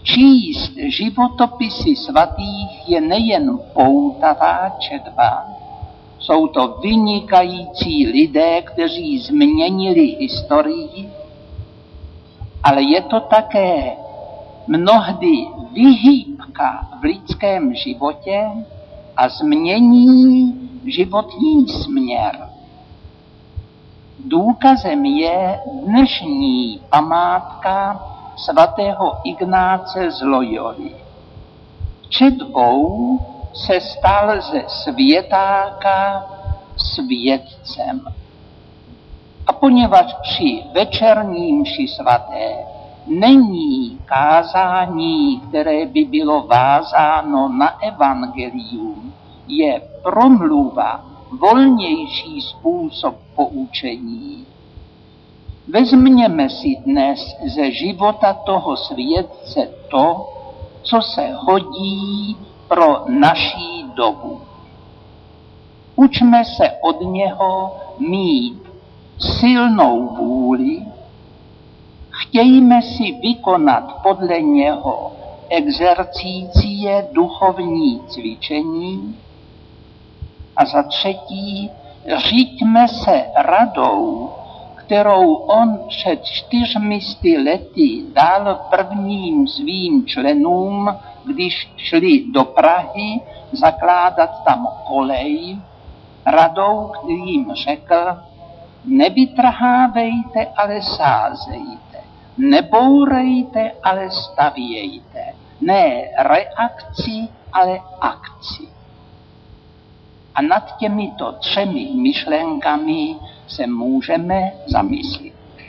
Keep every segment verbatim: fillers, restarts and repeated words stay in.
Číst životopisy svatých je nejen poutavá četba, jsou to vynikající lidé, kteří změnili historii, ale je to také mnohdy vyhýbka v lidském životě a změní životní směr. Důkazem je dnešní památka svatého Ignáce z Loyoly. Četbou se stal ze světáka světcem. A poněvadž při večerní mši svaté není kázání, které by bylo vázáno na evangelium, je promluva, volnější způsob poučení. Vezměme si dnes ze života toho světce to, co se hodí pro naší dobu. Učme se od něho mít silnou vůli, chtějme si vykonat podle něho exercície duchovní cvičení a za třetí říďme se radou, kterou on před čtyřmi sty lety dal prvním svým členům, když šli do Prahy zakládat tam kolej, radou, který jim řekl: nevytrhávejte, ale sázejte, nebourejte, ale stavějte, ne reakci, ale akci. A nad těmito třemi myšlenkami se můžeme zamyslit.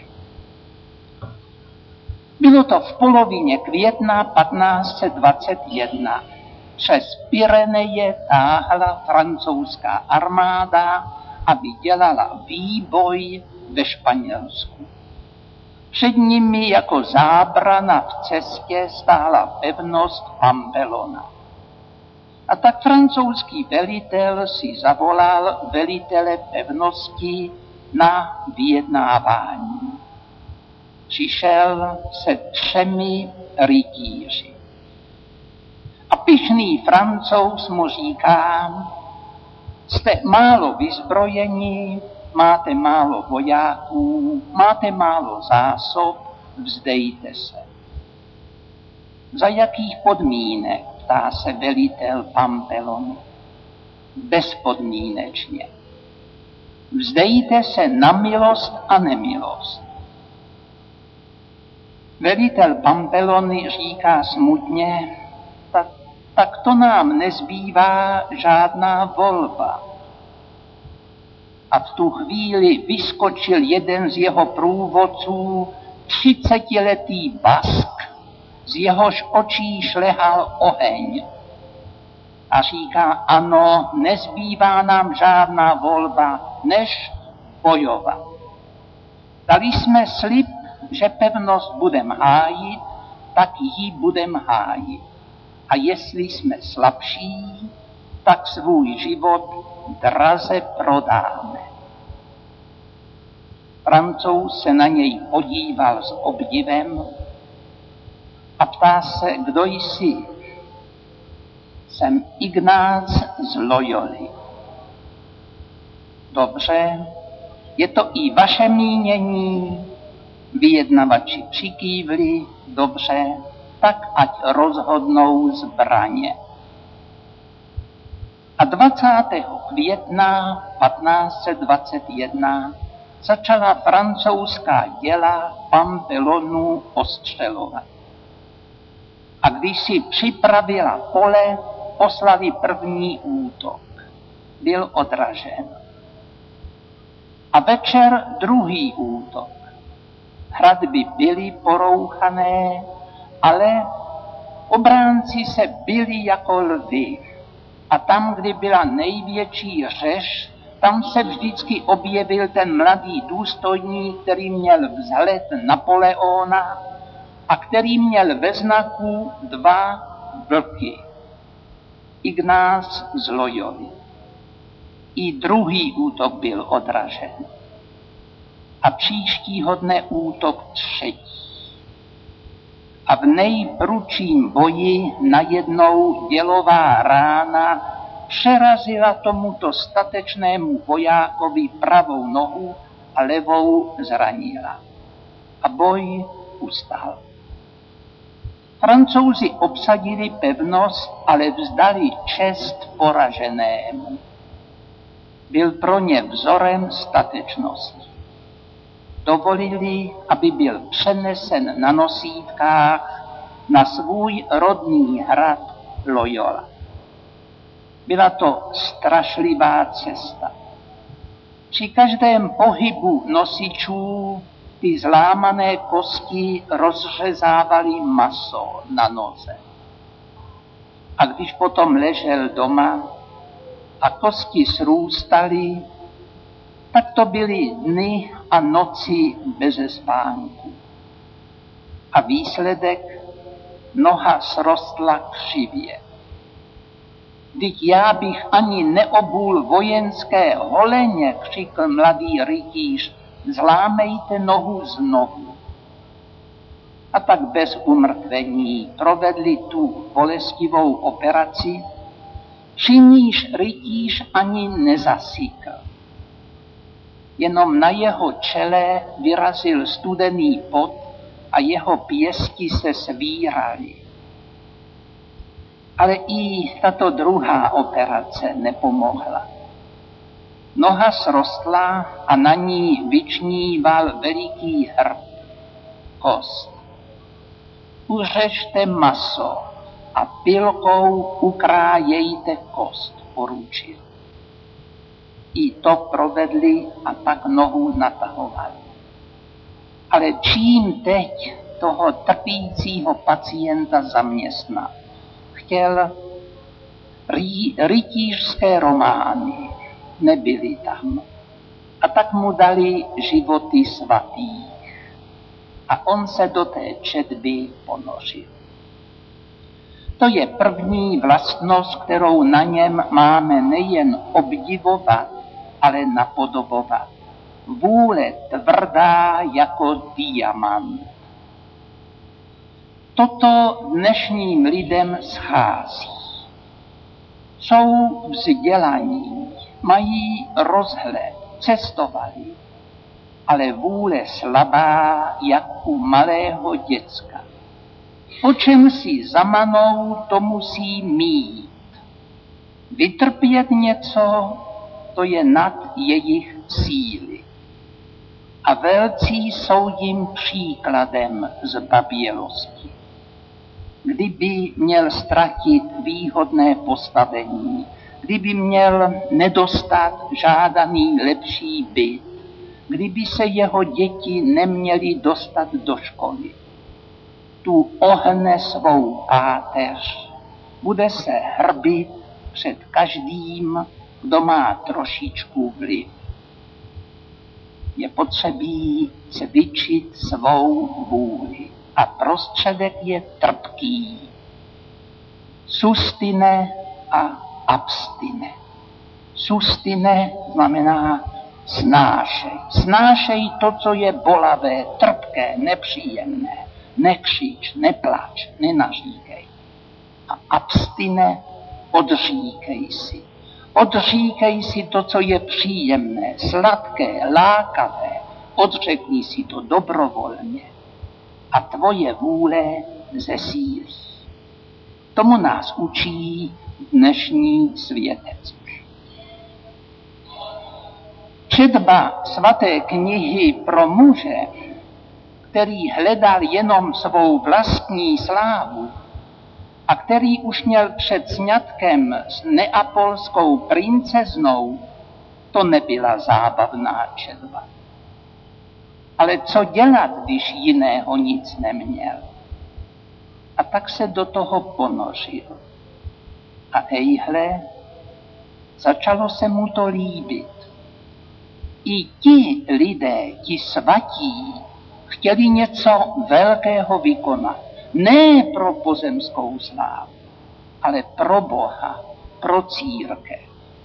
Bylo to v polovině května patnáct set dvacet jedna. Přes Pyreneje táhla francouzská armáda, aby dělala výboj ve Španělsku. Před nimi jako zábrana v cestě stála pevnost Pamplona. A tak francouzský velitel si zavolal velitele pevnosti na vyjednávání. Přišel se třemi rytíři. A pyšný Francouz mu říká: jste málo vyzbrojení, máte málo vojáků, máte málo zásob, vzdejte se. Za jakých podmínek? Ptá se velitel Pamplony. Bezpodmínečně. Vzdejte se na milost a nemilost. Velitel Pamplony říká smutně: tak, tak to nám nezbývá žádná volba. A v tu chvíli vyskočil jeden z jeho průvodců, třicetiletý Bask, z jehož očí šlehal oheň. A říká: ano, nezbývá nám žádná volba, než bojovat. Dali jsme slib, že pevnost budem hájit, tak ji budem hájit. A jestli jsme slabší, tak svůj život draze prodáme. Francouz se na něj podíval s obdivem a ptá se: kdo jsi? Jsem Ignác z Loyoly. Dobře, je to i vaše mínění? Vyjednavači přikývli: dobře, tak ať rozhodnou zbraně. A dvacátého května patnáct set dvacet jedna začala francouzská děla Pamplonu ostřelovat. A když si připravila pole, poslali první útok. Byl odražen. A večer druhý útok. Hradby byly porouchané, ale obránci se byli jako lvy. A tam, kde byla největší řeš, tam se vždycky objevil ten mladý důstojník, který měl vzhled Napoleona a který měl ve znaku dva vlky. Ignác z Loyoly. I druhý útok byl odražen. A příštího dne útok třetí. a v nejprudším boji najednou dělová rána přerazila tomuto statečnému vojákovi pravou nohu a levou zranila. A boj ustal. Francouzi obsadili pevnost, ale vzdali čest poraženému. Byl pro ně vzorem statečnosti. Dovolili, aby byl přenesen na nosítkách na svůj rodný hrad Loyola. Byla to strašlivá cesta. Při každém pohybu nosičů ty zlámané kosti rozřezávaly maso na noze. A když potom ležel doma a kosti srůstaly, tak to byly dny a noci beze spánku. A výsledek, noha srostla křivě. Vždyť já bych ani neobul vojenské holeně, křikl mladý rytíř, zlámejte nohu znovu. A tak bez umrtvení provedli tu bolestivou operaci, při níž rytíř ani nezasíkl. Jenom na jeho čele vyrazil studený pot a jeho pěsti se svíraly. Ale i tato druhá operace nepomohla. Noha srostla a na ní vyčníval veliký hrb, kost. Uřežte maso a pilkou ukrájejte kost, poručil. I to provedli a pak nohu natahovali. Ale čím teď toho trpícího pacienta zaměstnat? Chtěl ry, rytířské romány, nebyly tam. A tak mu dali životy svatých. A on se do té četby ponořil. To je první vlastnost, kterou na něm máme nejen obdivovat, ale napodobovat. Vůle tvrdá jako diamant. Toto dnešním lidem schází. Jsou vzdělaní, mají rozhled, cestovali, ale vůle slabá, jak u malého děcka. O čem si zamanou, to musí mít. Vytrpět něco, to je nad jejich síly. A velcí jsou jim příkladem zbabělosti. Kdyby měl ztratit výhodné postavení, kdyby měl nedostat žádaný lepší byt, kdyby se jeho děti neměly dostat do školy, tu ohne svou páteř, bude se hrbit před každým, kdo má trošičku vliv. Je potřebí cvičit svou vůli a prostředek je trpký. Sustine a abstine. Sustine znamená snášej. Snášej to, co je bolavé, trpké, nepříjemné. Nekřič, neplač, nenaříkej. A abstine, odříkej si. Odříkej si to, co je příjemné, sladké, lákavé. Odřekni si to dobrovolně. A tvoje vůle zesílí. Tomu nás učí dnešní světectví. Četba svaté knihy pro muže, který hledal jenom svou vlastní slávu a který už měl před sňatkem s neapolskou princeznou, to nebyla zábavná četba. Ale co dělat, když jiného nic neměl? A tak se do toho ponořil. A ejhle, začalo se mu to líbit. I ti lidé, ti svatí, chtěli něco velkého vykonat. Ne pro pozemskou slávu, ale pro Boha, pro církev.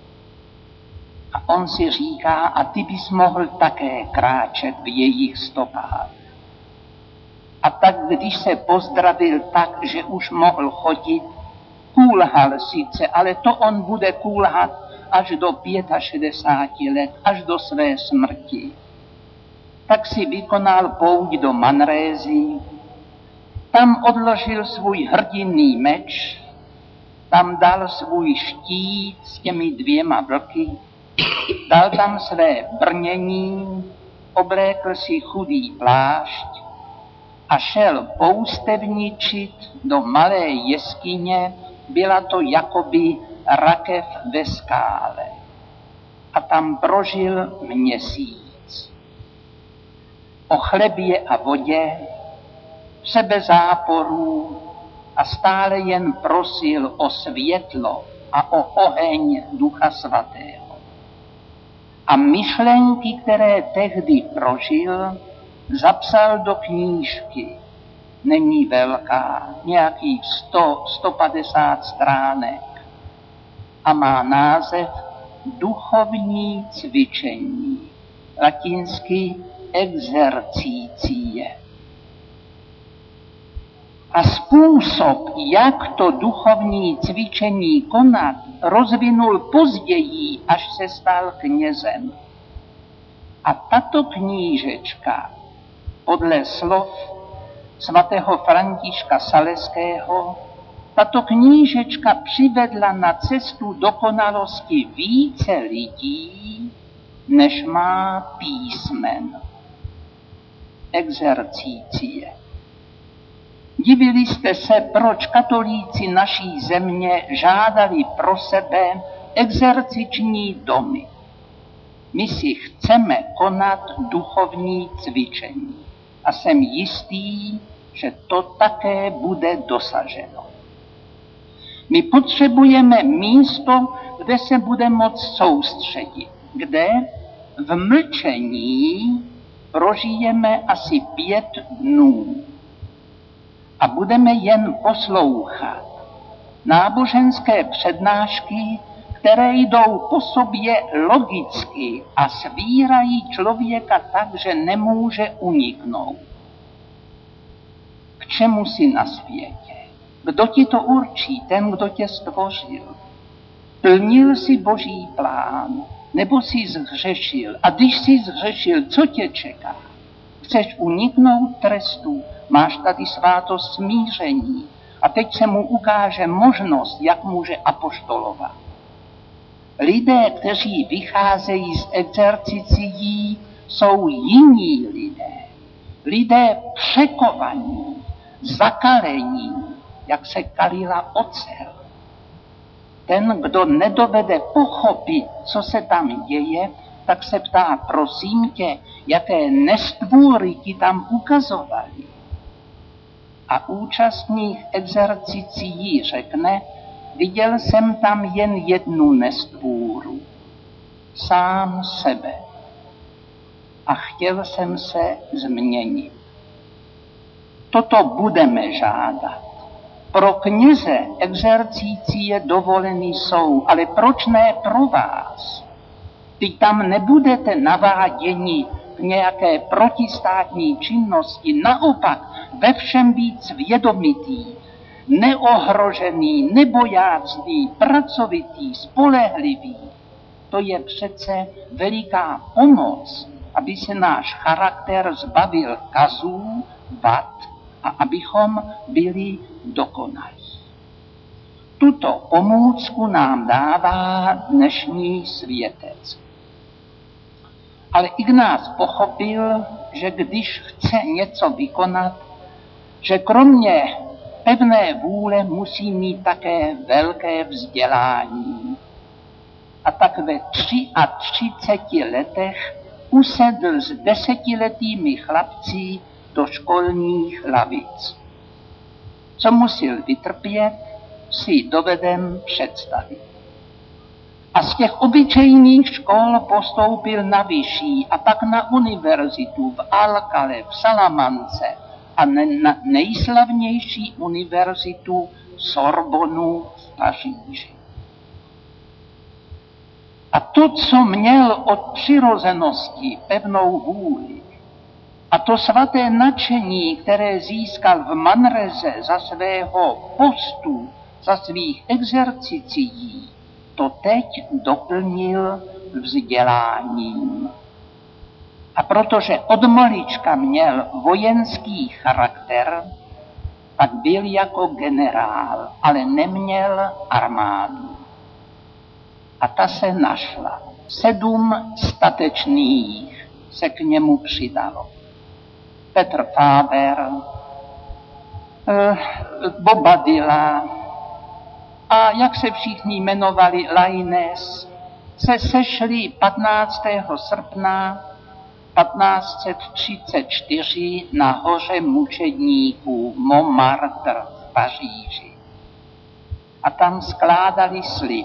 A on si říká, a ty bys mohl také kráčet v jejich stopách. A tak, když se pozdravil tak, že už mohl chodit, kulhal sice, ale to on bude kulhat až do šedesáti pěti let, až do své smrti. Tak si vykonal pouť do Manrézy, tam odložil svůj hrdinný meč, tam dal svůj štít s těmi dvěma vlky, dal tam své brnění, oblékl si chudý plášť a šel poustevničit do malé jeskyně, byla to jakoby rakev ve skále. A tam prožil měsíc. O chlebě a vodě, sebezáporů a stále jen prosil o světlo a o oheň Ducha Svatého. A myšlenky, které tehdy prožil, zapsal do knížky. Není velká, nějakých sto, sto padesát stránek a má název Duchovní cvičení, latinsky exercitie. A způsob, jak to duchovní cvičení konat, rozvinul později, až se stal knězem. A tato knížečka, podle slov svatého Františka Saleského, tato knížečka přivedla na cestu dokonalosti více lidí, než má písmen. Exercitie. Divili jste se, proč katolíci naší země žádali pro sebe exerciční domy. My si chceme konat duchovní cvičení. A jsem jistý, že to také bude dosaženo. My potřebujeme místo, kde se bude moct soustředit, kde v mlčení prožijeme asi pět dnů a budeme jen poslouchat náboženské přednášky, které jdou po sobě logicky a svírají člověka tak, že nemůže uniknout. K čemu jsi na světě? Kdo ti to určí? Ten, kdo tě stvořil. Plnil jsi Boží plán, nebo jsi zhřešil? A když jsi zhřešil, co tě čeká? Chceš uniknout trestu? Máš tady svátost smíření. A teď se mu ukáže možnost, jak může apoštolovat. Lidé, kteří vycházejí z exercicií, jsou jiní lidé. Lidé překovaní, zakalení, jak se kalila ocel. Ten, kdo nedovede pochopit, co se tam děje, tak se ptá, prosím tě, jaké nestvůry ti tam ukazovali. A účastník exercicií řekne, viděl jsem tam jen jednu nestvůru, sám sebe. A chtěl jsem se změnit. Toto budeme žádat. Pro kněze exercicie dovoleny jsou, ale proč ne pro vás? Vy tam nebudete naváděni k nějaké protistátní činnosti, naopak ve všem být svědomitý, neohrožený, nebojácný, pracovitý, spolehlivý. To je přece veliká pomoc, aby se náš charakter zbavil kazů, vad a abychom byli dokonalí. Tuto pomůcku nám dává dnešní světec. Ale Ignác pochopil, že když chce něco vykonat, že kromě pevné vůle musí mít také velké vzdělání. A tak ve třiatřiceti letech usedl s desetiletými chlapci do školních lavic. Co musel vytrpět, si dovedem představit. A z těch obyčejných škol postoupil na vyšší a pak na univerzitu v Alcale, v Salamance a ne, na nejslavnější univerzitu Sorbonu v Paříži. A to, co měl od přirozenosti pevnou vůli, A to svaté nadšení, které získal v Manreze za svého postu, za svých exercicí, to teď doplnil vzděláním. A protože od malička měl vojenský charakter, tak byl jako generál, ale neměl armádu. A ta se našla. Sedm statečných se k němu přidalo. Petr Fáber, eh, Bobadilla a jak se všichni jmenovali, Lainez, se sešli patnáctého srpna patnáct set třicet čtyři na hoře mučedníků Montmartre v Paříži. A tam skládali slib,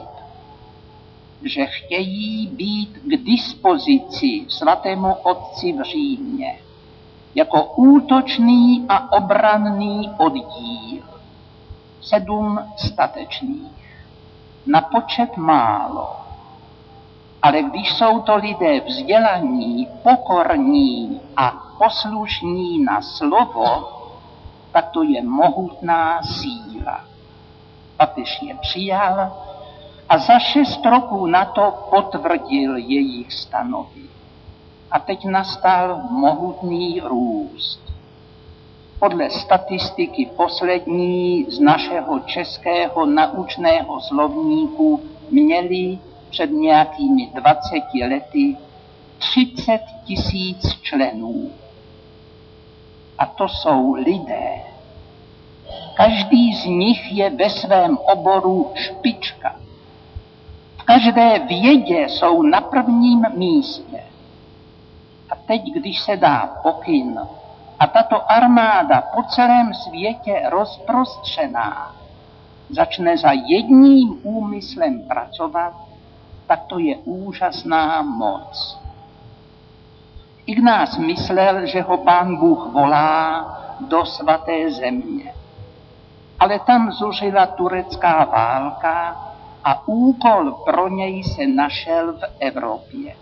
že chtějí být k dispozici svatému otci v Římě jako útočný a obranný oddíl. Sedm statečných. Na počet málo. Ale když jsou to lidé vzdělaní, pokorní a poslušní na slovo, tak to je mohutná síla. Papež je přijal a za šest roků na to potvrdil jejich stanovy. A teď nastal mohutný růst. Podle statistiky poslední z našeho českého naučného slovníku měli před nějakými dvaceti lety třicet tisíc členů. A to jsou lidé. Každý z nich je ve svém oboru špička. V každé vědě jsou na prvním místě. A teď, když se dá pokyn a tato armáda po celém světě rozprostřená začne za jedním úmyslem pracovat, tak to je úžasná moc. Ignác myslel, že ho Pán Bůh volá do svaté země. Ale tam zuřila turecká válka a úkol pro něj se našel v Evropě.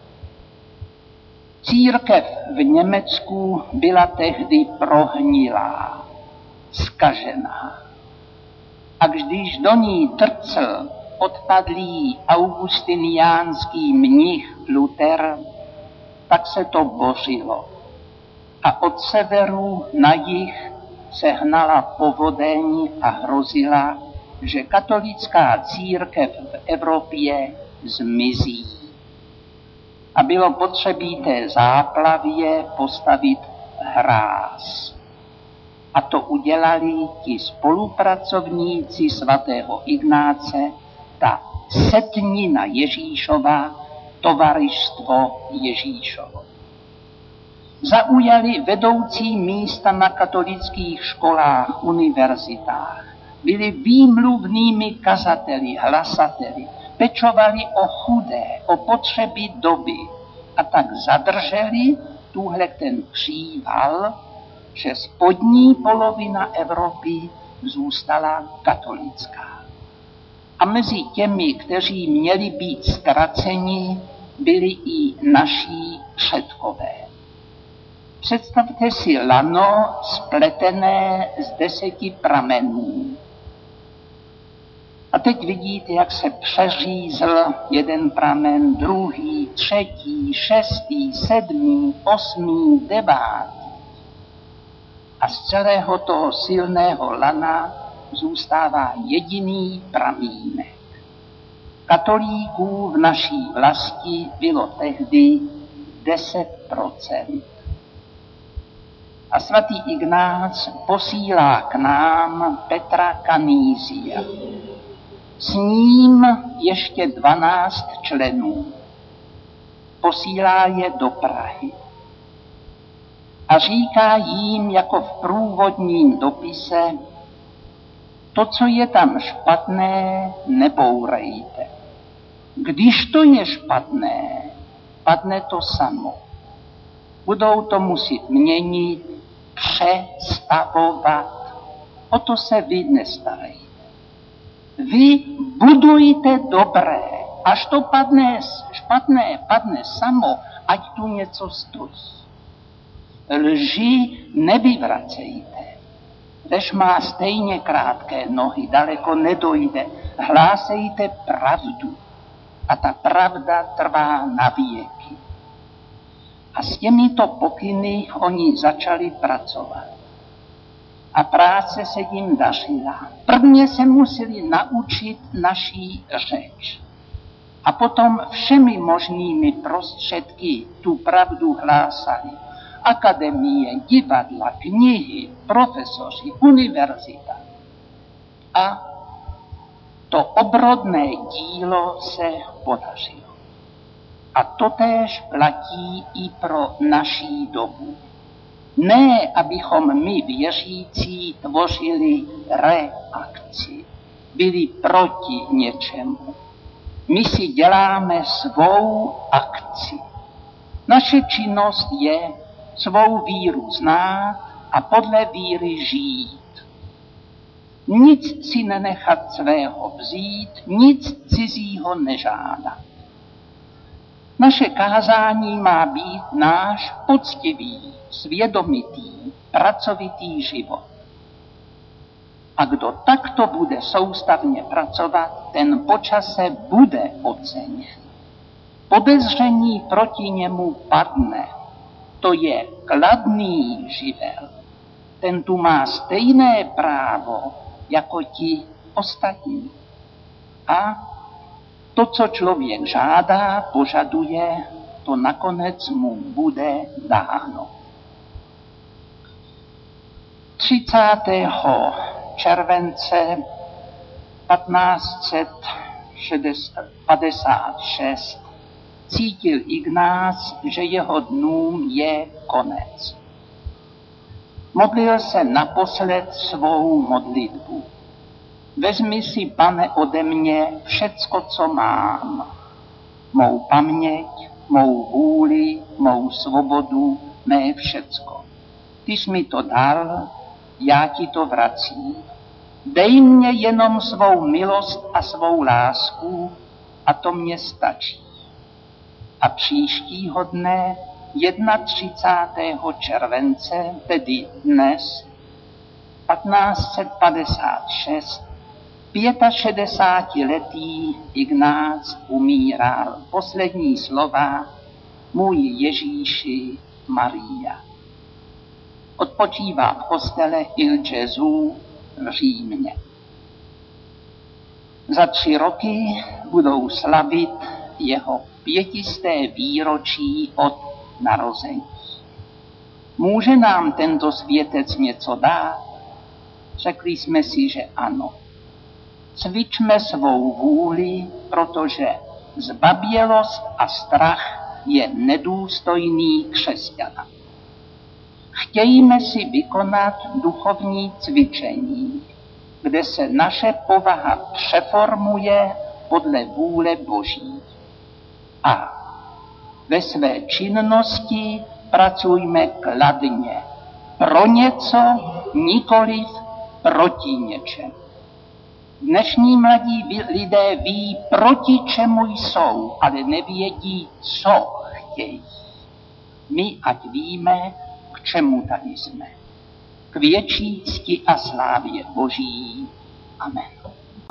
Církev v Německu byla tehdy prohnilá, zkažená. A když do ní trcl odpadlý augustiniánský mnich Luther, tak se to bořilo. A od severu na jih se hnala povodeň a hrozila, že katolická církev v Evropě zmizí. A bylo potřebí té záplavě postavit hráz. A to udělali ti spolupracovníci svatého Ignáce, ta setnina Ježíšova, tovarištvo Ježíšovo. Zaujali vedoucí místa na katolických školách, univerzitách. Byli výmluvnými kazateli, hlasateli. Pečovali o chudé, o potřeby doby. A tak zadrželi tuhle ten příval, že spodní polovina Evropy zůstala katolická. A mezi těmi, kteří měli být ztraceni, byli i naši předkové. Představte si lano spletené z deseti pramenů. A teď vidíte, jak se přeřízl jeden pramen, druhý, třetí, šestý, sedmý, osmý, devátý. A z celého toho silného lana zůstává jediný pramínek. Katolíků v naší vlasti bylo tehdy deset procent. A svatý Ignác posílá k nám Petra Kanízia. S ním ještě dvanáct členů. Posílá je do Prahy. A říká jim jako v průvodním dopise: to, co je tam špatné, nebourejte. Když to je špatné, padne to samo. Budou to muset měnit, přestavovat. O to se vy nestarejte. Vy budujte dobré. Až to padne špatné, padne samo, ať tu něco stojí. Lži nevyvracejte. Lež má stejně krátké nohy, daleko nedojde. Hlásejte pravdu a ta pravda trvá na věky. A s těmito pokyny oni začali pracovat. A práce se jim dařila. Prvně se museli naučit naší řeč. A potom všemi možnými prostředky tu pravdu hlásali. Akademie, divadla, knihy, profesoři, univerzita. A to obrodné dílo se podařilo. A totéž platí i pro naší dobu. Ne, abychom my věřící tvořili reakci, byli proti něčemu. My si děláme svou akci. Naše činnost je svou víru znát a podle víry žít. Nic si nenechat svého vzít, nic cizího nežádat. Naše kázání má být náš poctivý, svědomitý, pracovitý život. A kdo takto bude soustavně pracovat, ten po čase bude oceněn. Podezření proti němu padne. To je kladný živel. Ten tu má stejné právo jako ti ostatní. A to, co člověk žádá, požaduje, to nakonec mu bude dáno. třicátého července patnáct set padesát šest cítil Ignác, že jeho dnům je konec. Modlil se naposled svou modlitbu. Vezmi si, Pane, ode mě všecko, co mám. Mou paměť, mou vůli, mou svobodu, mé všecko. Ty jsi mi to dal, já ti to vracím. Dej mě jenom svou milost a svou lásku a to mě stačí. A příštího dne, třicátého prvního července, tedy dnes, patnáct set padesát šest, šedesátiletý Ignác umíral. Poslední slova: můj Ježíši Maria. Odpočívá v kostele Il Gesù v Římě. Za tři roky budou slavit jeho pětisté výročí od narození. Může nám tento světec něco dát? Řekli jsme si, že ano. Cvičme svou vůli, protože zbabělost a strach je nedůstojný křesťana. Chtějme si vykonat duchovní cvičení, kde se naše povaha přeformuje podle vůle Boží. A ve své činnosti pracujme kladně. Pro něco, nikoliv proti něčemu. Dnešní mladí lidé ví, proti čemu jsou, ale nevědí, co chtějí. My ať víme, k čemu tady jsme. K větší cti a slávě Boží. Amen.